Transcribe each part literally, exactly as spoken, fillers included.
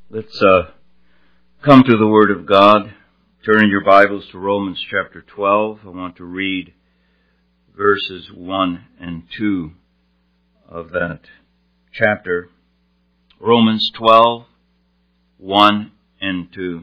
Let's uh, come to the Word of God. Turn your Bibles to Romans chapter twelve. I want to read verses one and two of that chapter. Romans twelve, one and two.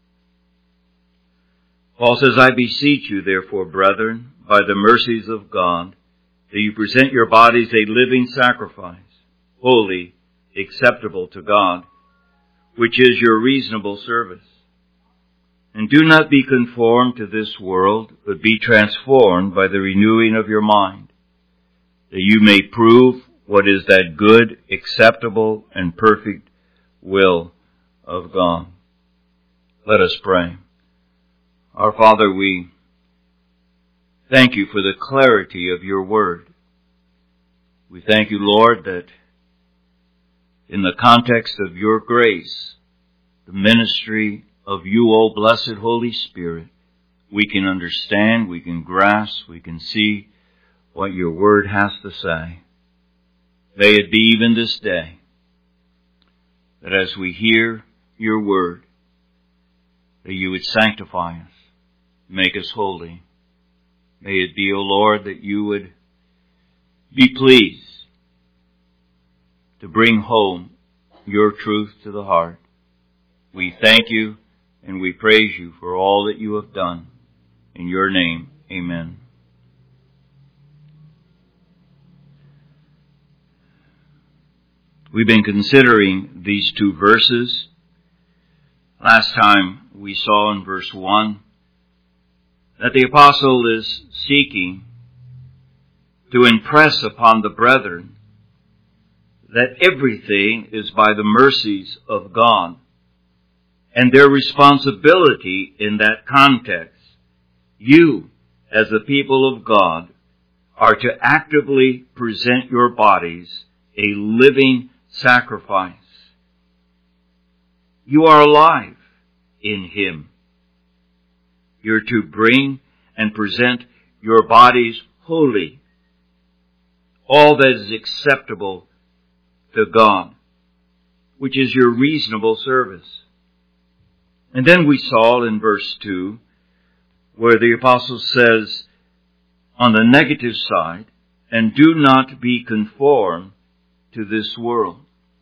Paul says, I beseech you, therefore, brethren, by the mercies of God, that you present your bodies a living sacrifice, holy, acceptable to God, which is your reasonable service. And do not be conformed to this world, but be transformed by the renewing of your mind, that you may prove what is that good, acceptable, and perfect will of God. Let us pray. Our Father, we thank you for the clarity of your word. We thank you, Lord, that in the context of your grace, the ministry of you, O blessed Holy Spirit, we can understand, we can grasp, we can see what your word has to say. May it be even this day that as we hear your word, that you would sanctify us, make us holy. May it be, O Lord, that you would be pleased to bring home your truth to the heart. We thank you and we praise you for all that you have done. In your name, amen. We've been considering these two verses. Last time we saw in verse one that the apostle is seeking to impress upon the brethren that everything is by the mercies of God, and their responsibility in that context. You, as the people of God, are to actively present your bodies a living sacrifice. You are alive in Him. You're to bring and present your bodies holy, all that is acceptable to God, which is your reasonable service. And then we saw in verse two, where the apostle says, on the negative side, and do not be conformed to this world.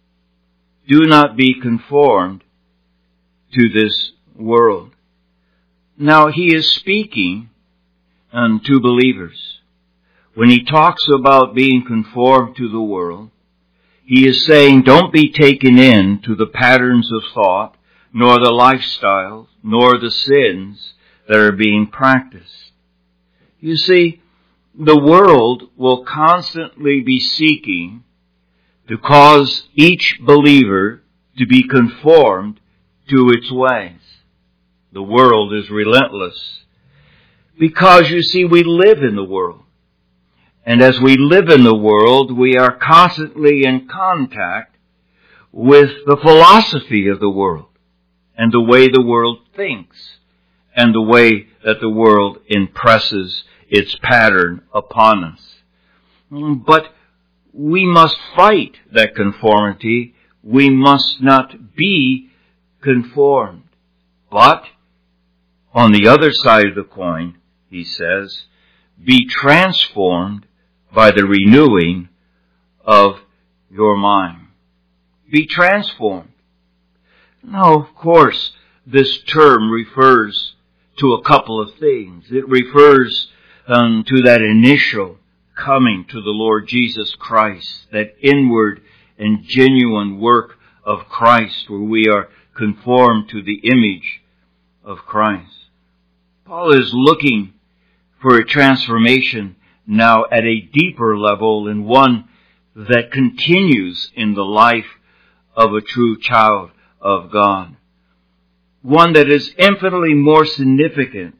Do not be conformed to this world. Now, he is speaking um, to believers. When he talks about being conformed to the world, he is saying, don't be taken in to the patterns of thought, nor the lifestyles, nor the sins that are being practiced. You see, the world will constantly be seeking to cause each believer to be conformed to its ways. The world is relentless because, you see, we live in the world. And as we live in the world, we are constantly in contact with the philosophy of the world and the way the world thinks and the way that the world impresses its pattern upon us. But we must fight that conformity. We must not be conformed. But on the other side of the coin, he says, be transformed by the renewing of your mind. Be transformed. Now, of course, this term refers to a couple of things. It refers um, to that initial coming to the Lord Jesus Christ, that inward and genuine work of Christ, where we are conformed to the image of Christ. Paul is looking for a transformation now at a deeper level, and one that continues in the life of a true child of God. One that is infinitely more significant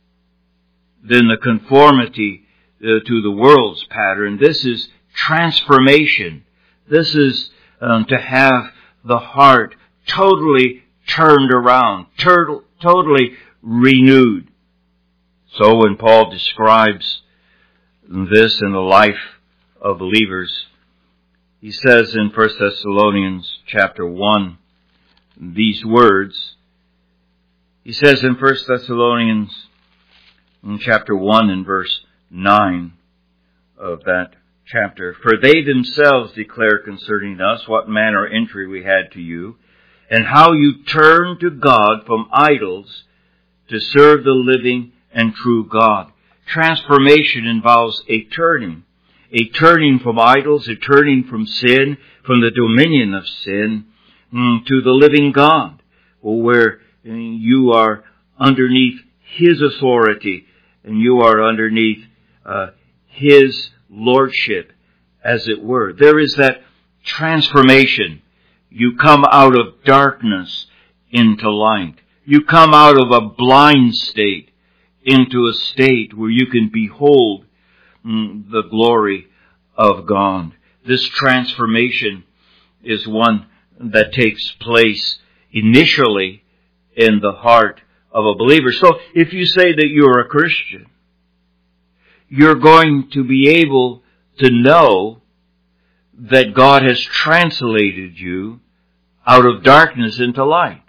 than the conformity uh, to the world's pattern. This is transformation. This is um, to have the heart totally turned around, tur- totally renewed. So when Paul describes this in the life of believers, he says in First Thessalonians chapter one, these words. He says in First Thessalonians in chapter one and verse nine of that chapter, "For they themselves declare concerning us what manner of entry we had to you, and how you turned to God from idols to serve the living and true God." Transformation involves a turning. A turning from idols, a turning from sin, from the dominion of sin, mm, to the living God, where you are underneath His authority and you are underneath uh, His lordship, as it were. There is that transformation. You come out of darkness into light. You come out of a blind state into a state where you can behold mm, the glory of God. This transformation is one that takes place initially in the heart of a believer. So if you say that you're a Christian, you're going to be able to know that God has translated you out of darkness into light.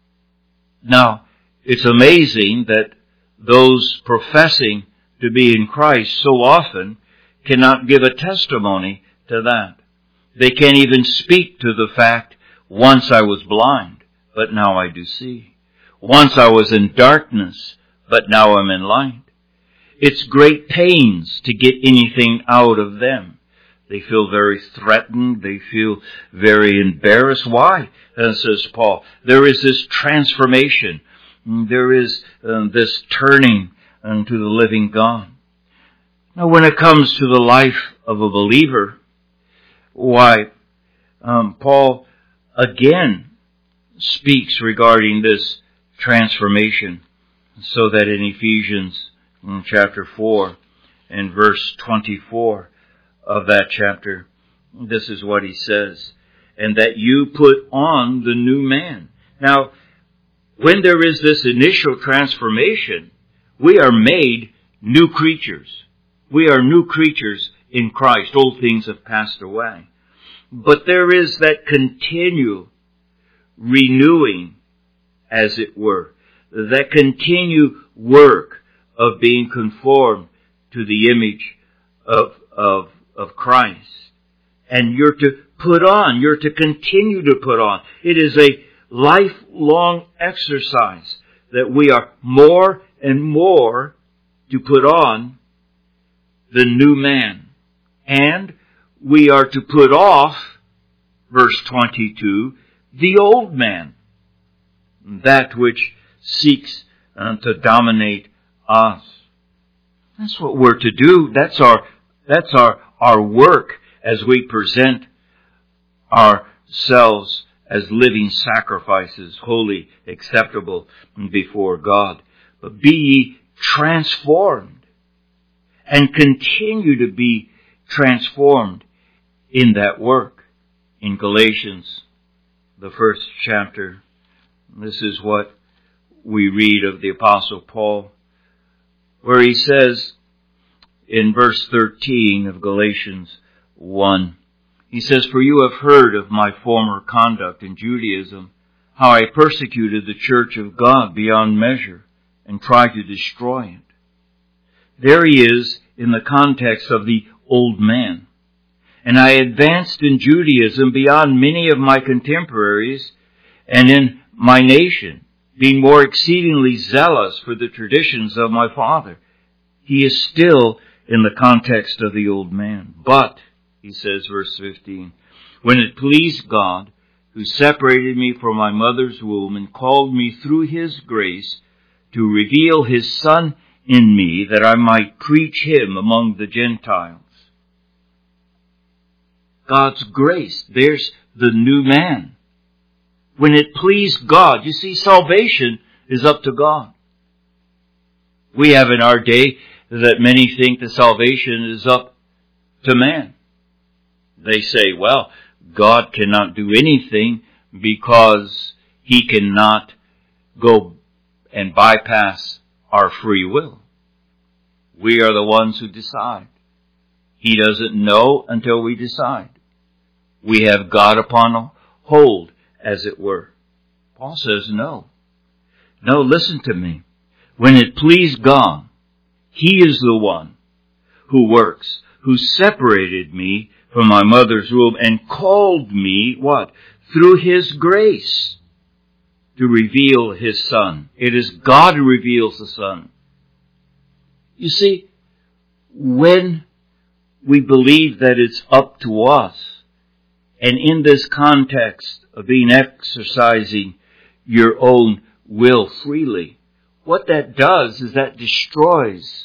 Now, it's amazing that those professing to be in Christ so often cannot give a testimony to that. They can't even speak to the fact, once I was blind, but now I do see. Once I was in darkness, but now I'm in light. It's great pains to get anything out of them. They feel very threatened. They feel very embarrassed. Why? Uh, says Paul, there is this transformation. There is uh, this turning uh, to the living God. Now, when it comes to the life of a believer, why, um, Paul again speaks regarding this transformation, so that in Ephesians in chapter four and verse twenty-four of that chapter, this is what he says, "And that you put on the new man." Now, when there is this initial transformation, we are made new creatures. We are new creatures in Christ. Old things have passed away. But there is that continual renewing, as it were, that continued work of being conformed to the image of, of, of Christ. And you're to put on, you're to continue to put on. It is a lifelong exercise that we are more and more to put on the new man. And we are to put off, verse twenty-two, the old man, that which seeks uh, to dominate us. That's what we're to do. That's our, that's our, our work as we present ourselves as living sacrifices, holy, acceptable before God. But be ye transformed, and continue to be transformed in that work. In Galatians, the first chapter, this is what we read of the Apostle Paul, where he says in verse thirteen of Galatians one, he says, "For you have heard of my former conduct in Judaism, how I persecuted the church of God beyond measure and tried to destroy it." There he is in the context of the old man. "And I advanced in Judaism beyond many of my contemporaries and in my nation, being more exceedingly zealous for the traditions of my father." He is still in the context of the old man. "But," he says, verse fifteen, "when it pleased God, who separated me from my mother's womb and called me through His grace to reveal His Son in me, that I might preach Him among the Gentiles." God's grace. There's the new man. When it pleased God. You see, salvation is up to God. We have in our day that many think that salvation is up to man. They say, well, God cannot do anything because He cannot go and bypass our free will. We are the ones who decide. He doesn't know until we decide. We have God upon hold, as it were. Paul says no. No, listen to me. When it pleased God, He is the one who works, who separated me from my mother's womb and called me, what? Through His grace to reveal His Son. It is God who reveals the Son. You see, when we believe that it's up to us, and in this context of being exercising your own will freely, what that does is that destroys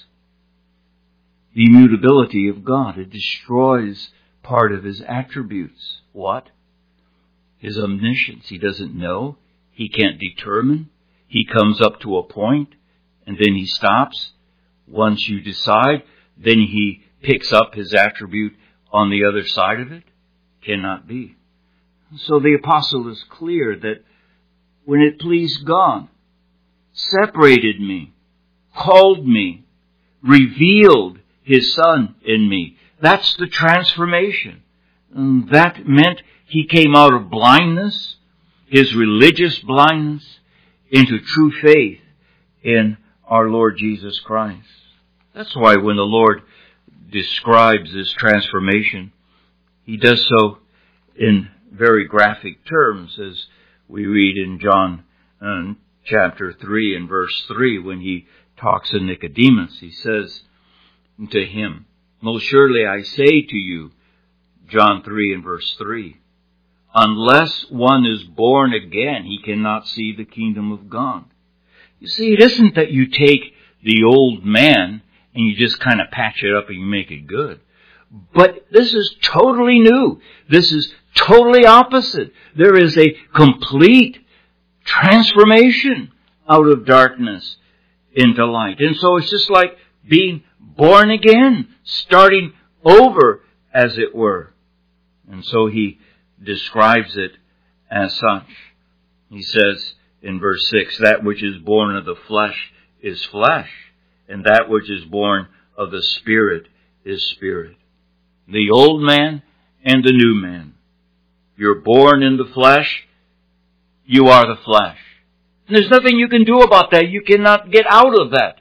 the immutability of God. It destroys part of His attributes. What? His omniscience. He doesn't know. He can't determine. He comes up to a point and then He stops. Once you decide, then He picks up His attribute on the other side of it. Cannot be. So the apostle is clear that when it pleased God, separated me, called me, revealed His Son in me. That's the transformation. And that meant He came out of blindness, His religious blindness, into true faith in our Lord Jesus Christ. That's why when the Lord describes this transformation, He does so in very graphic terms, as we read in John uh, chapter three and verse three, when He talks to Nicodemus. He says to him, "Most surely I say to you," John three and verse three, "unless one is born again, he cannot see the kingdom of God." You see, it isn't that you take the old man and you just kind of patch it up and you make it good. But this is totally new. This is totally opposite. There is a complete transformation out of darkness into light. And so it's just like being born again, starting over, as it were. And so he describes it as such. He says in verse six, "That which is born of the flesh is flesh, and that which is born of the Spirit is spirit." The old man and the new man. You're born in the flesh, you are the flesh. And there's nothing you can do about that. You cannot get out of that.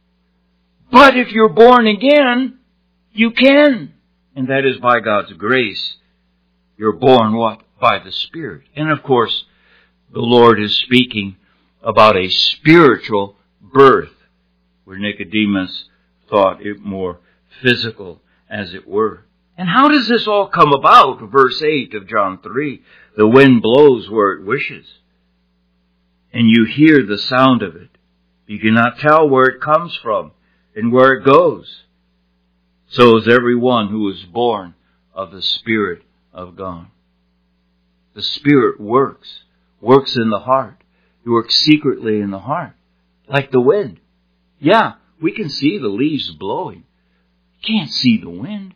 But if you're born again, you can. And that is by God's grace. You're born what? By the Spirit. And of course, the Lord is speaking about a spiritual birth, where Nicodemus thought it more physical, as it were. And how does this all come about? Verse eight of John three, "The wind blows where it wishes, and you hear the sound of it. You cannot tell where it comes from and where it goes. So is everyone who is born of the Spirit of God." The Spirit works, works in the heart. He works secretly in the heart, like the wind. Yeah, we can see the leaves blowing. You can't see the wind.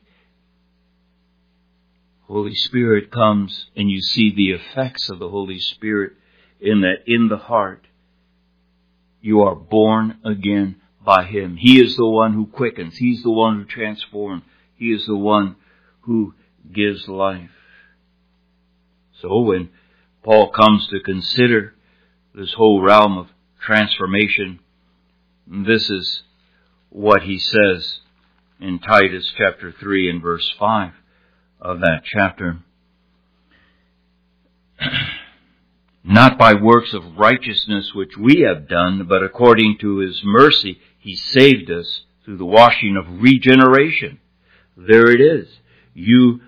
Holy Spirit comes and you see the effects of the Holy Spirit in that in the heart you are born again by Him. He is the one who quickens. He's the one who transforms. He is the one who gives life. So when Paul comes to consider this whole realm of transformation, this is what he says in Titus chapter three and verse five. Of that chapter. "Not by works of righteousness which we have done, but according to His mercy He saved us through the washing of regeneration." There it is. You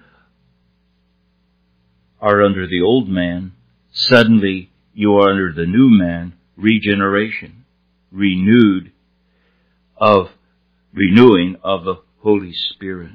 are under the old man. Suddenly you are under the new man, regeneration, renewed of, renewing of the Holy Spirit.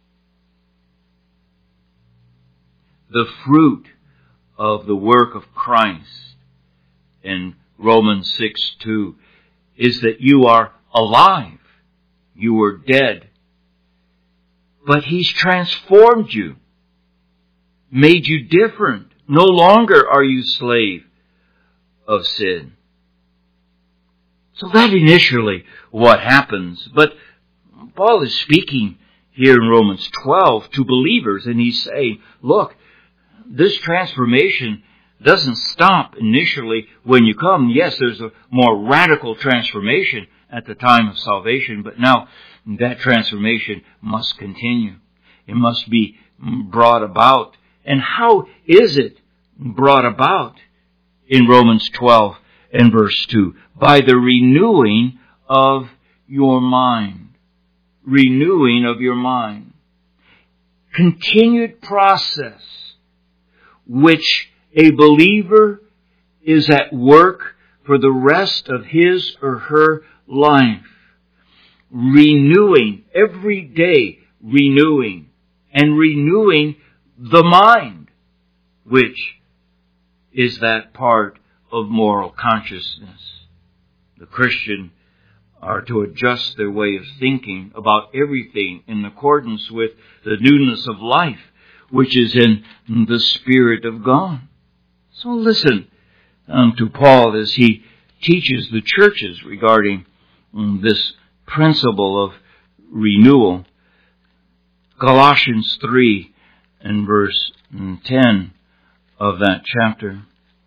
The fruit of the work of Christ in Romans six two is that you are alive. You were dead. But He's transformed you, made you different. No longer are you slave of sin. So that initially what happens. But Paul is speaking here in Romans twelve to believers, and he's saying, look, this transformation doesn't stop initially when you come. Yes, there's a more radical transformation at the time of salvation, but now that transformation must continue. It must be brought about. And how is it brought about? In Romans twelve and verse two, by the renewing of your mind. Renewing of your mind. Continued process which a believer is at work for the rest of his or her life. Renewing, every day renewing, and renewing the mind, which is that part of moral consciousness. The Christian are to adjust their way of thinking about everything in accordance with the newness of life, which is in the Spirit of God. So listen um, to Paul as he teaches the churches regarding um, this principle of renewal. Colossians three and verse ten of that chapter.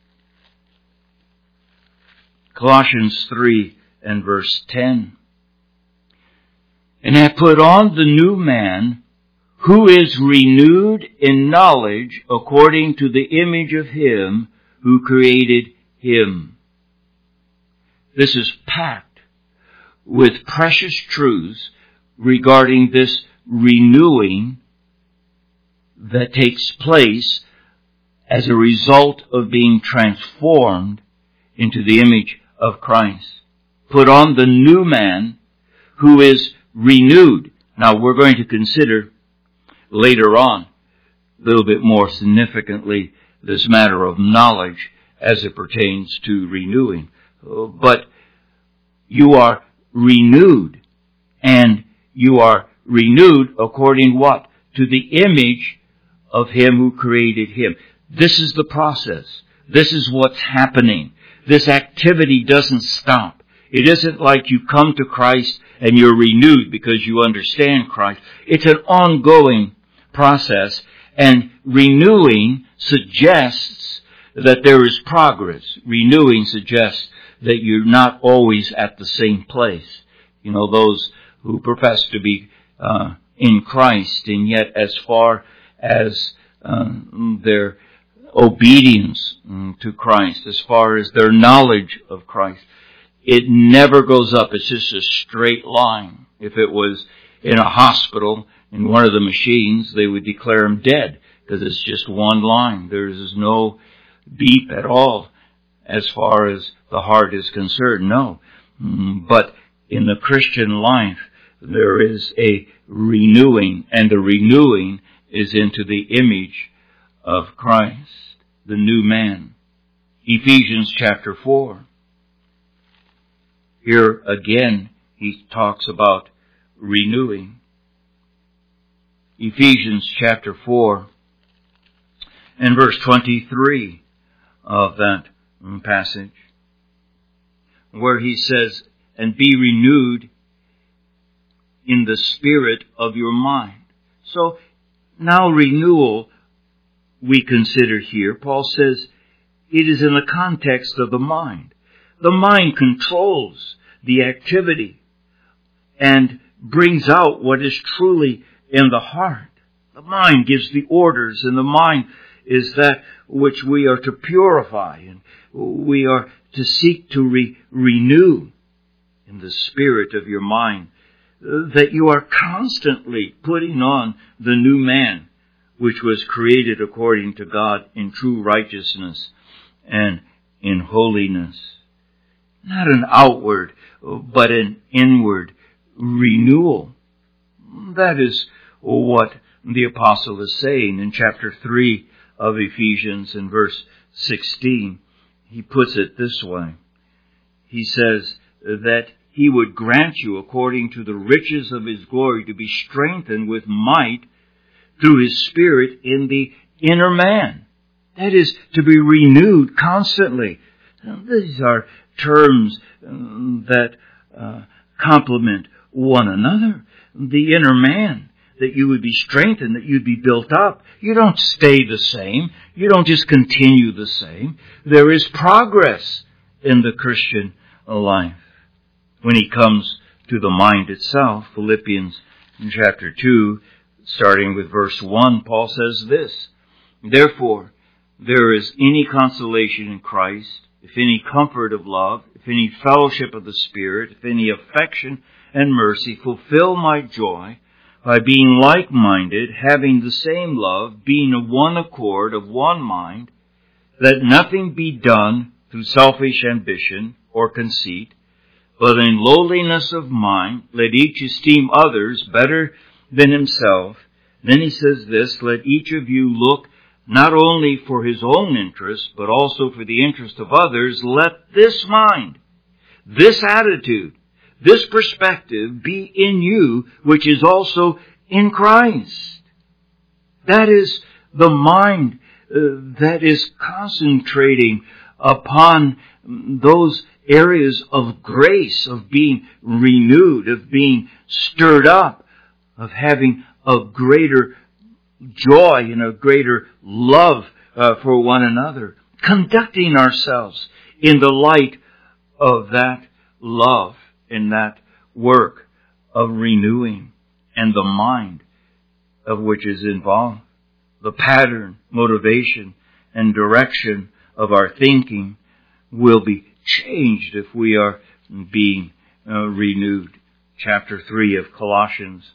Colossians three and verse ten. And have put on the new man, who is renewed in knowledge according to the image of him who created him. This is packed with precious truths regarding this renewing that takes place as a result of being transformed into the image of Christ. Put on the new man who is renewed. Now we're going to consider later on, a little bit more significantly, this matter of knowledge as it pertains to renewing. But you are renewed, and you are renewed according what? To the image of him who created him. This is the process. This is what's happening. This activity doesn't stop. It isn't like you come to Christ and you're renewed because you understand Christ. It's an ongoing process, and renewing suggests that there is progress. Renewing suggests that you're not always at the same place. You know, those who profess to be uh, in Christ, and yet as far as uh, their obedience to Christ, as far as their knowledge of Christ, it never goes up. It's just a straight line. If it was in a hospital, in one of the machines, they would declare him dead because it's just one line. There is no beep at all as far as the heart is concerned. No. But in the Christian life, there is a renewing, and the renewing is into the image of Christ, the new man. Ephesians chapter four. Here again, he talks about renewing. Ephesians chapter four and verse twenty-three of that passage, where he says, and be renewed in the spirit of your mind. So now renewal we consider here. Paul says it is in the context of the mind. The mind controls the activity and brings out what is truly in the heart. The mind gives the orders, and the mind is that which we are to purify, and we are to seek to re- renew in the spirit of your mind, that you are constantly putting on the new man, which was created according to God in true righteousness and in holiness. Not an outward, but an inward renewal. That is what the apostle is saying in chapter three of Ephesians in verse sixteen. He puts it this way. He says that he would grant you, according to the riches of his glory, to be strengthened with might through his Spirit in the inner man. That is, to be renewed constantly. Now, these are terms um, that uh, complement one another. The inner man, that you would be strengthened, that you'd be built up. You don't stay the same. You don't just continue the same. There is progress in the Christian life. When he comes to the mind itself, Philippians in chapter two, starting with verse one, Paul says this, "Therefore, there is any consolation in Christ, if any comfort of love, if any fellowship of the Spirit, if any affection and mercy, fulfill my joy by being like-minded, having the same love, being of one accord, of one mind. Let nothing be done through selfish ambition or conceit, but in lowliness of mind, let each esteem others better than himself." Then he says this, "Let each of you look not only for his own interest, but also for the interest of others. Let this mind, this attitude, this perspective be in you, which is also in Christ." That is the mind uh, that is concentrating upon those areas of grace, of being renewed, of being stirred up, of having a greater joy and a greater love uh, for one another, conducting ourselves in the light of that love, in that work of renewing, and the mind of which is involved. The pattern, motivation, and direction of our thinking will be changed if we are being uh, renewed. Chapter three of Colossians.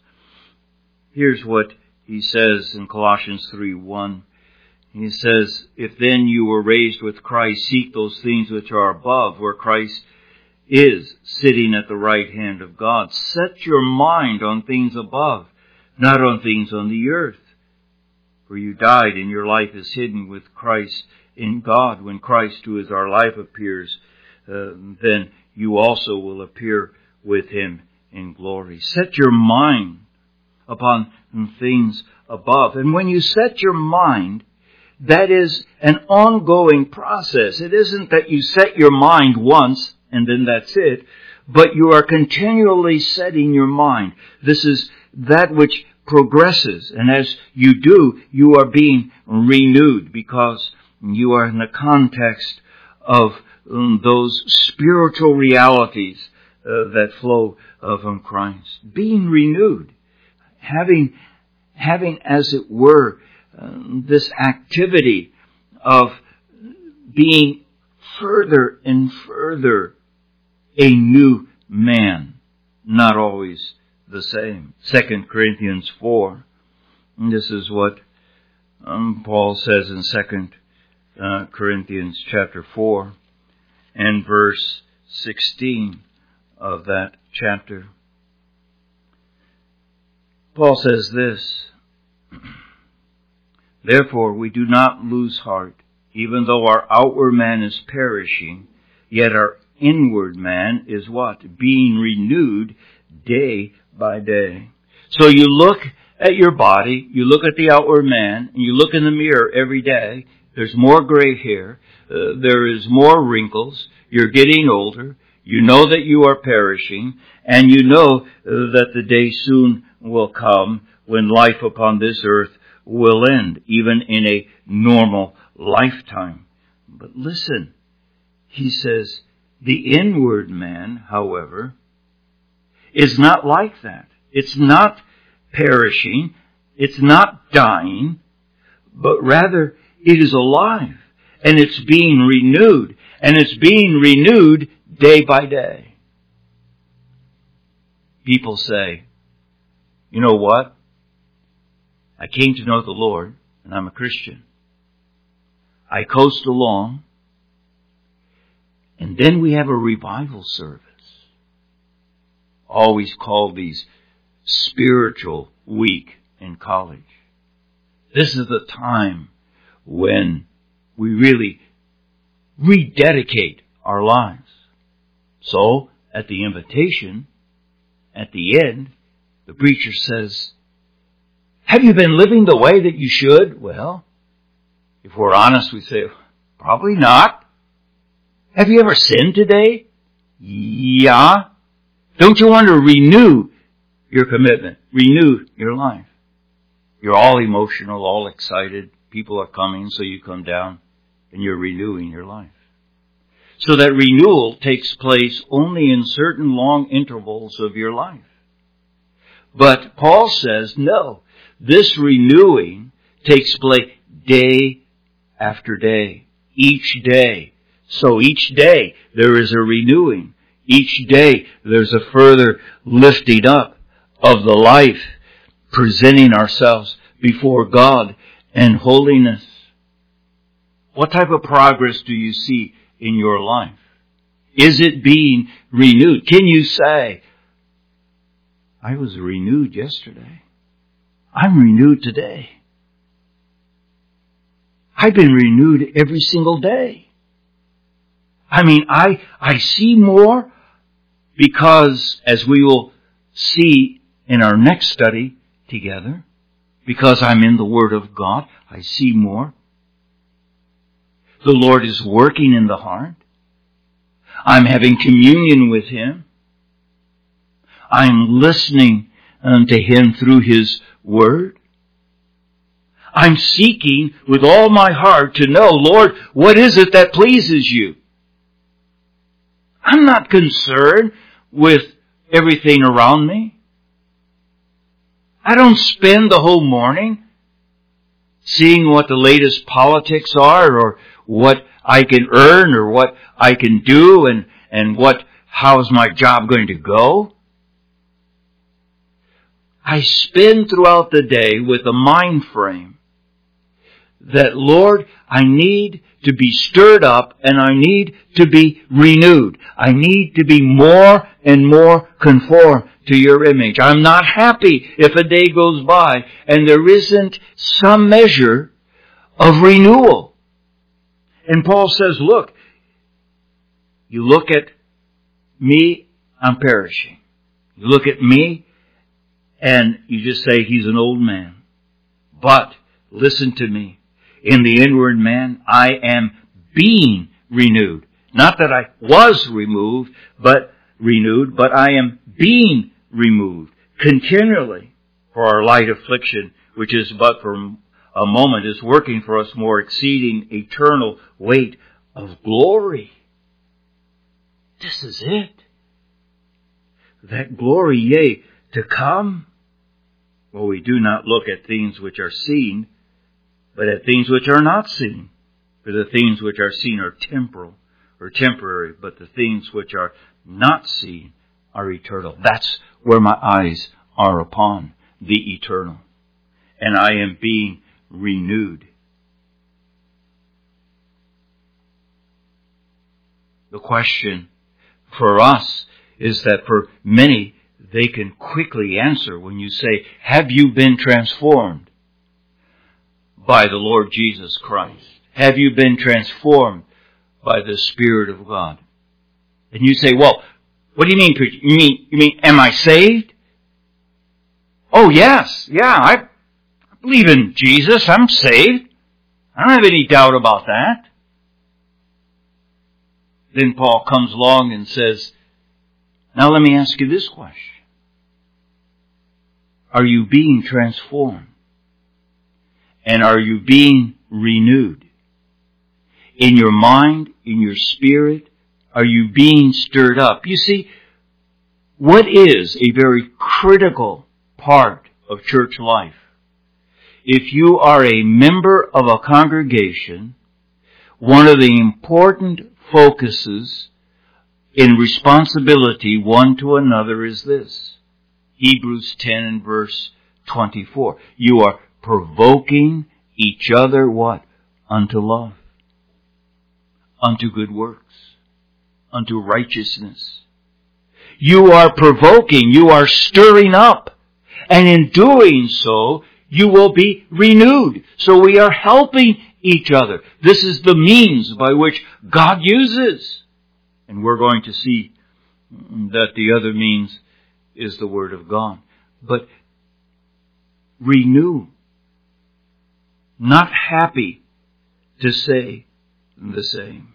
Here's what he says in Colossians three one. He says, "If then you were raised with Christ, seek those things which are above, where Christ is, sitting at the right hand of God. Set your mind on things above, not on things on the earth. For you died, and your life is hidden with Christ in God. When Christ, who is our life, appears, uh, then you also will appear with him in glory." Set your mind upon things above. And when you set your mind, that is an ongoing process. It isn't that you set your mind once and then that's it, but you are continually setting your mind. This is that which progresses, and as you do, you are being renewed because you are in the context of um, those spiritual realities uh, that flow uh, from Christ. Being renewed. Having, having, as it were, uh, this activity of being further and further a new man, not always the same. Second Corinthians four. And this is what um, Paul says in Second uh, Corinthians chapter four and verse sixteen of that chapter. Paul says this, "Therefore we do not lose heart, even though our outward man is perishing, yet our inward man is" what? "Being renewed day by day." So you look at your body, you look at the outward man, and you look in the mirror every day. There's more gray hair, uh, there is more wrinkles, you're getting older, you know that you are perishing, and you know uh, that the day soon will come when life upon this earth will end, even in a normal lifetime. But listen, he says, the inward man, however, is not like that. It's not perishing, it's not dying, but rather it is alive, and it's being renewed, and it's being renewed day by day. People say, you know what? I came to know the Lord, and I'm a Christian. I coast along, and then we have a revival service. Always called these spiritual week in college. This is the time when we really rededicate our lives. So, at the invitation, at the end, the preacher says, have you been living the way that you should? Well, if we're honest, we say, probably not. Have you ever sinned today? Yeah. Don't you want to renew your commitment? Renew your life? You're all emotional, all excited. People are coming, so you come down and you're renewing your life. So that renewal takes place only in certain long intervals of your life. But Paul says, no, this renewing takes place day after day, each day. So each day there is a renewing. Each day there's a further lifting up of the life, presenting ourselves before God and holiness. What type of progress do you see in your life? Is it being renewed? Can you say, I was renewed yesterday. I'm renewed today. I've been renewed every single day. I mean, I, I see more because, as we will see in our next study together, because I'm in the Word of God, I see more. The Lord is working in the heart. I'm having communion with Him. I'm listening unto Him through His Word. I'm seeking with all my heart to know, Lord, what is it that pleases You? I'm not concerned with everything around me. I don't spend the whole morning seeing what the latest politics are, or what I can earn, or what I can do, and, and what, how's my job going to go. I spend throughout the day with a mind frame that, Lord, I need to be stirred up and I need to be renewed. I need to be more and more conformed to Your image. I'm not happy if a day goes by and there isn't some measure of renewal. And Paul says, look, you look at me, I'm perishing. You look at me, and you just say, he's an old man. But, listen to me. In the inward man, I am being renewed. Not that I was removed, but renewed, but I am being removed continually. For our light affliction, which is but for a moment, is working for us more exceeding eternal weight of glory. This is it. That glory, yea, to come. Well, we do not look at things which are seen, but at things which are not seen. For the things which are seen are temporal, or temporary, but the things which are not seen are eternal. That's where my eyes are upon, the eternal. And I am being renewed. The question for us is that for many, they can quickly answer when you say, have you been transformed by the Lord Jesus Christ? Have you been transformed by the Spirit of God? And you say, well, what do you mean, preacher? You mean, you mean, am I saved? Oh, yes. Yeah, I believe in Jesus. I'm saved. I don't have any doubt about that. Then Paul comes along and says, now let me ask you this question. Are you being transformed? And are you being renewed? In your mind, in your spirit, are you being stirred up? You see, what is a very critical part of church life? If you are a member of a congregation, one of the important focuses in responsibility one to another is this. Hebrews ten and verse twenty-four. You are provoking each other what? Unto love. Unto good works. Unto righteousness. You are provoking. You are stirring up. And in doing so, you will be renewed. So we are helping each other. This is the means by which God uses. And we're going to see that the other means is the Word of God. But renew. Not happy to say the same.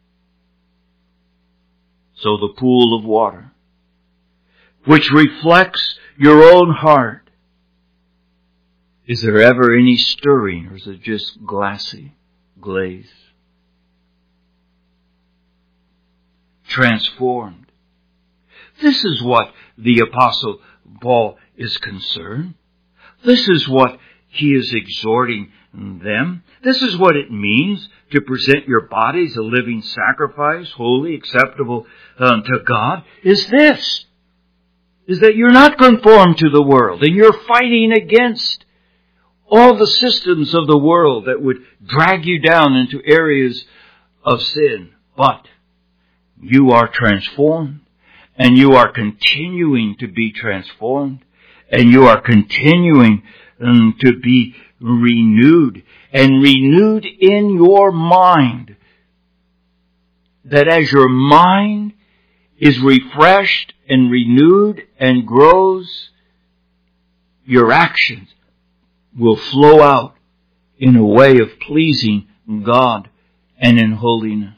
So the pool of water, which reflects your own heart, Is there ever any stirring, or is it just glassy, glaze? Transformed. This is what the Apostle Paul is concerned. This is what he is exhorting them. This is what it means to present your bodies a living sacrifice, holy, acceptable uh, to God. Is this, is that you're not conformed to the world, and you're fighting against all the systems of the world that would drag you down into areas of sin. But you are transformed, and you are continuing to be transformed, and you are continuing um, to be renewed, and renewed in your mind. That as your mind is refreshed and renewed and grows, your actions will flow out in a way of pleasing God and in holiness.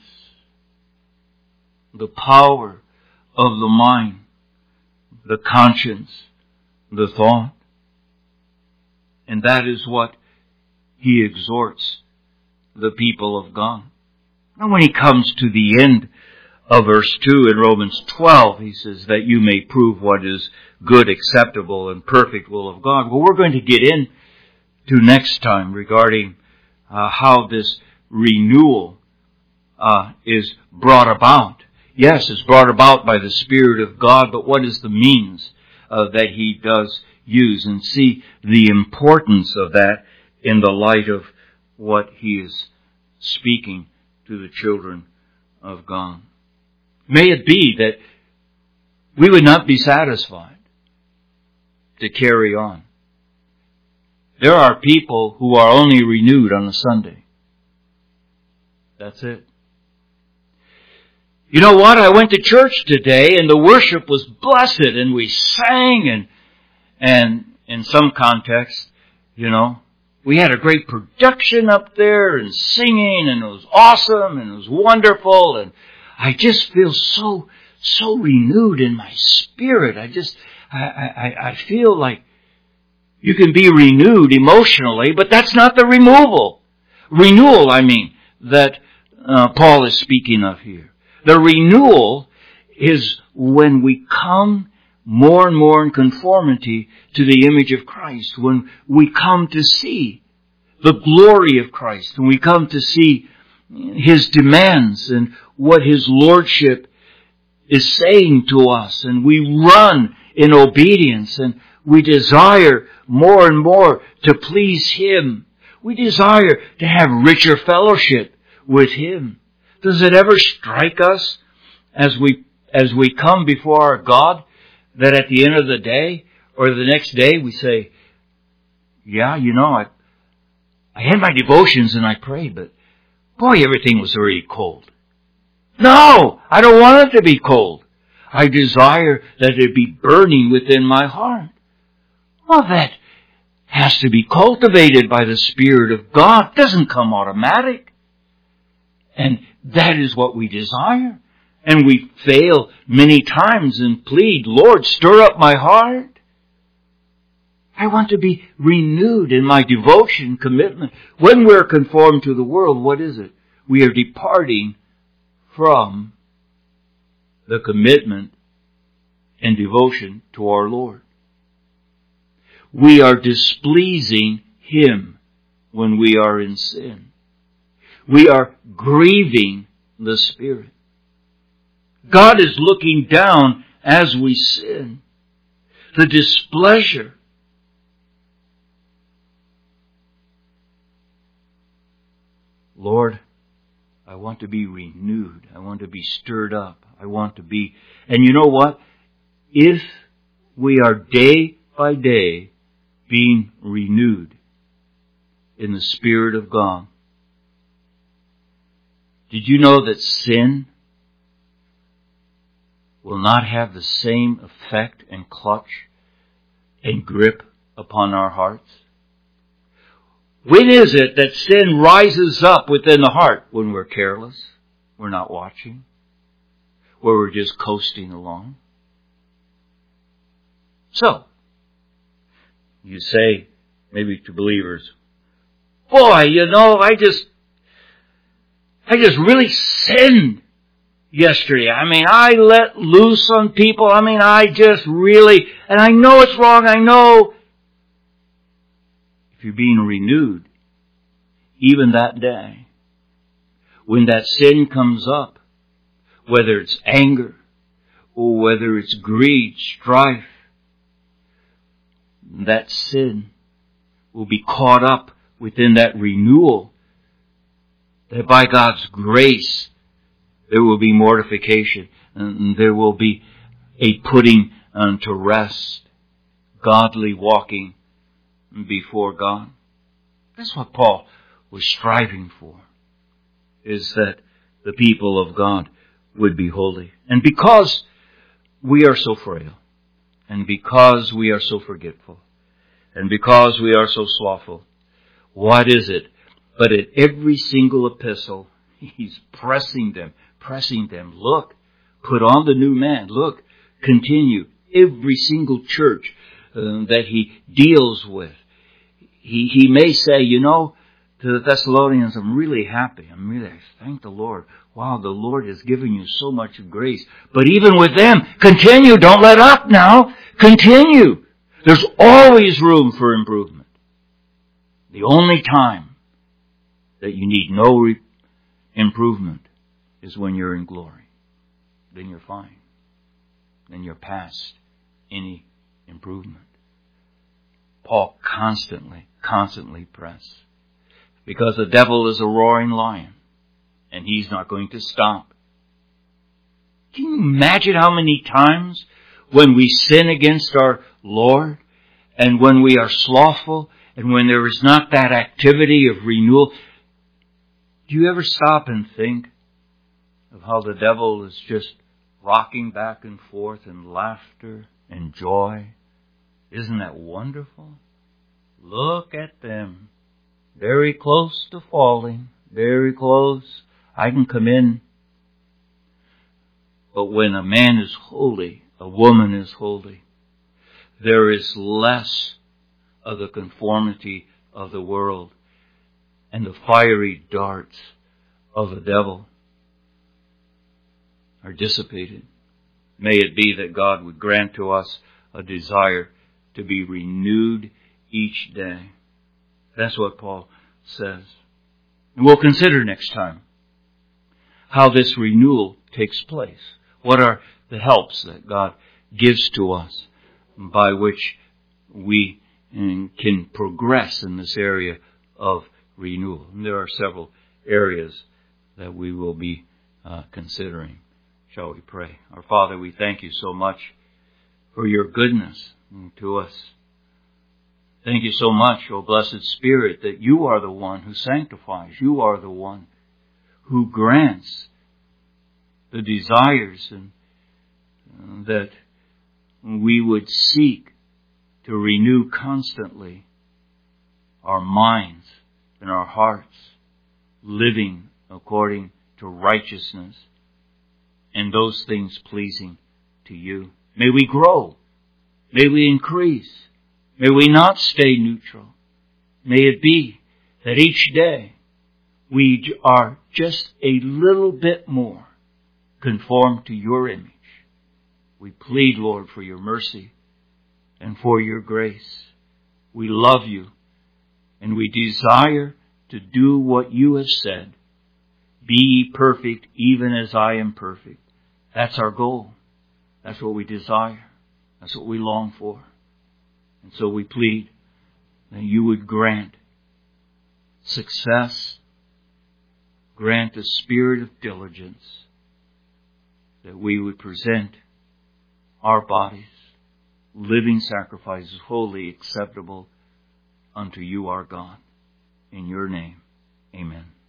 The power of the mind, the conscience, the thought. And that is what he exhorts the people of God. Now when he comes to the end of verse two in Romans twelve, he says that you may prove what is good, acceptable, and perfect will of God. Well, we're going to get in to next time regarding uh, how this renewal uh, is brought about. Yes, it's brought about by the Spirit of God, but what is the means uh, that he does use, and see the importance of that in the light of what he is speaking to the children of God. May it be that we would not be satisfied to carry on. There are people who are only renewed on a Sunday. That's it. You know what? I went to church today and the worship was blessed and we sang and and in some context, you know, we had a great production up there and singing and it was awesome and it was wonderful and I just feel so, so renewed in my spirit. I just, I, I, I feel like you can be renewed emotionally, but that's not the removal. Renewal, I mean, that uh, Paul is speaking of here. The renewal is when we come more and more in conformity to the image of Christ, when we come to see the glory of Christ, when we come to see His demands and what His Lordship is saying to us, and we run in obedience, and we desire more and more to please Him. We desire to have richer fellowship with Him. Does it ever strike us as we as we come before our God that at the end of the day or the next day we say, yeah, you know, I I had my devotions and I prayed, but boy, everything was really cold. No, I don't want it to be cold. I desire that it be burning within my heart. Well, that has to be cultivated by the Spirit of God. It doesn't come automatic. And that is what we desire. And we fail many times and plead, Lord, stir up my heart. I want to be renewed in my devotion, commitment. When we're conformed to the world, what is it? We are departing from the commitment and devotion to our Lord. We are displeasing Him when we are in sin. We are grieving the Spirit. God is looking down as we sin. The displeasure. Lord, I want to be renewed. I want to be stirred up. I want to be... And you know what? If we are day by day being renewed in the Spirit of God, did you know that sin will not have the same effect and clutch and grip upon our hearts? When is it that sin rises up within the heart? When we're careless, we're not watching, where we're just coasting along. So, you say, maybe to believers, boy, you know, I just, I just really sinned yesterday. I mean, I let loose on people. I mean, I just really, and I know it's wrong. I know. If you're being renewed, even that day, when that sin comes up, whether it's anger or whether it's greed, strife, that sin will be caught up within that renewal, that by God's grace there will be mortification and there will be a putting um, to rest, godly walking before God. That's what Paul was striving for, is that the people of God would be holy. And because we are so frail, and because we are so forgetful, and because we are so slothful, what is it but at every single epistle he's pressing them, pressing them. Look, put on the new man. Look, continue. Every single church uh, that he deals with, he he may say, you know, to the Thessalonians, I'm really happy. I'm really, I thank the Lord. Wow, the Lord has given you so much grace. But even with them, continue. Don't let up now. Continue. There's always room for improvement. The only time that you need no re- improvement is when you're in glory. Then you're fine. Then you're past any improvement. Paul constantly, constantly press. Because the devil is a roaring lion. And he's not going to stop. Can you imagine how many times when we sin against our Lord, and when we are slothful, and when there is not that activity of renewal, do you ever stop and think of how the devil is just rocking back and forth in laughter and joy? Isn't that wonderful? Look at them. Very close to falling. Very close. I can come in. But when a man is holy, a woman is holy, there is less of the conformity of the world and the fiery darts of the devil are dissipated. May it be that God would grant to us a desire to be renewed each day. That's what Paul says. And we'll consider next time how this renewal takes place. What are the helps that God gives to us by which we can progress in this area of renewal? And there are several areas that we will be uh, considering. Shall we pray? Our Father, we thank you so much for your goodness to us. Thank you so much, O blessed Spirit, that you are the one who sanctifies. You are the one who grants the desires, and uh, that we would seek to renew constantly our minds and our hearts, living according to righteousness and those things pleasing to you. May we grow. May we increase. May we not stay neutral. May it be that each day we are just a little bit more conformed to your image. We plead, Lord, for your mercy and for your grace. We love you and we desire to do what you have said. Be ye perfect even as I am perfect. That's our goal. That's what we desire. That's what we long for. And so we plead that you would grant success, grant a spirit of diligence, that we would present our bodies, living sacrifices, wholly acceptable unto you, our God. In your name, amen.